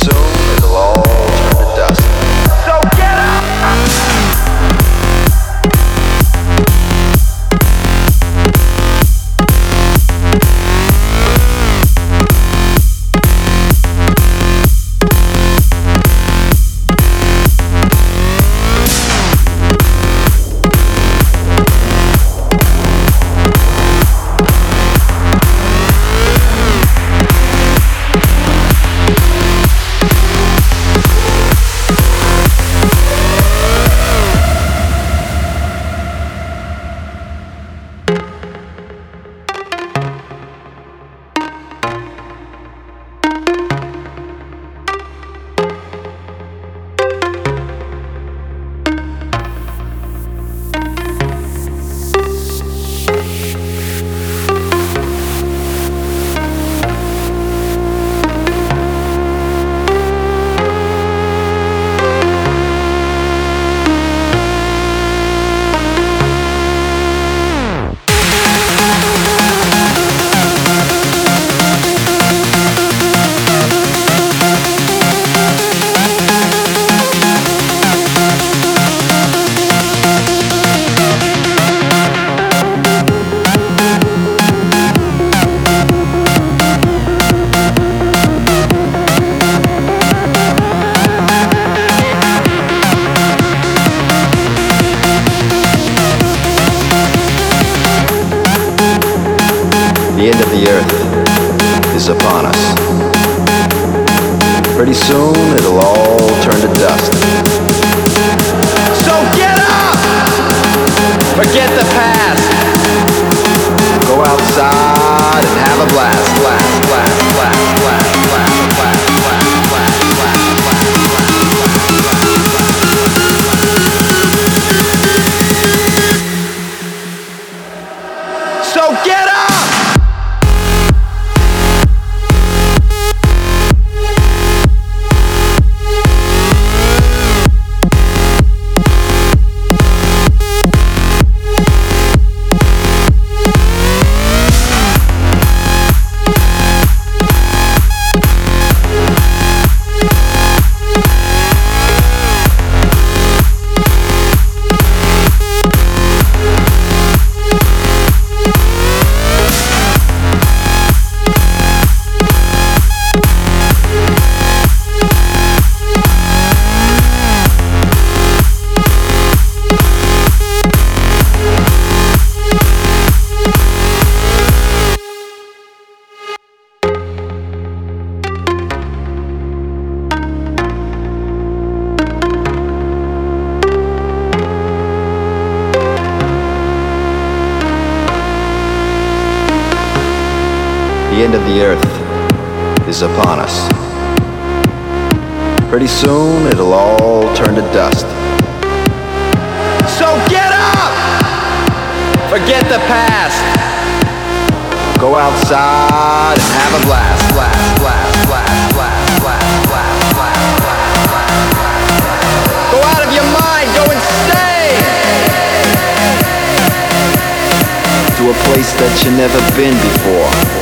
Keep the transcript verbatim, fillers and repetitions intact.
soon it'll all turn to dust. So get up! The end of the earth is upon us. Pretty soon it'll all turn to dust. So get up! Forget the past. Go outside and have a blast, blast, blast, blast, blast, blast, blast, blast, blast, blast, blast. So get up! The end of the earth is upon us. Pretty soon it'll all turn to dust. So get up! Forget the past. Go outside and have a blast, blast, blast, blast, blast, blast, blast, blast, blast, blast. Go out of your mind, go insane! To a place that you've never been before.